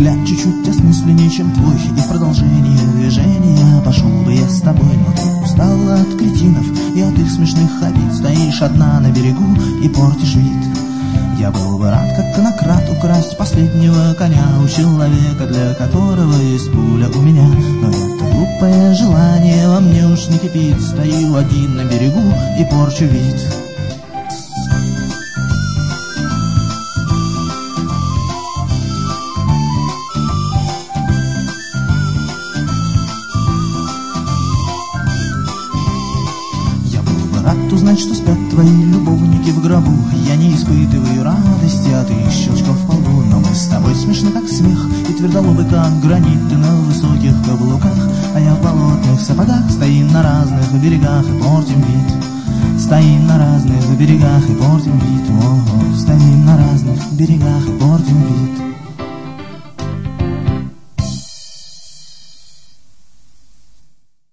взгляд чуть-чуть осмысленнее, чем твой, и в продолжение движения пошел бы я с тобой. Но ты устала от кретинов и от их смешных обид, стоишь одна на берегу и портишь вид. Я был бы рад, как конократ, украсть последнего коня у человека, для которого есть пуля у меня. Но это глупое желание во мне уж не кипит, стою один на берегу и порчу вид. Рад узнать, что спят твои любовники в гробу. Я не испытываю радости от их щелчков по лбу, но мы с тобой смешны, как смех, и твердолобы, как гранит. Ты на высоких каблуках, а я в болотных сапогах. Стоим на разных берегах и портим вид. Стоим на разных берегах и портим вид. О, стоим на разных берегах и портим вид.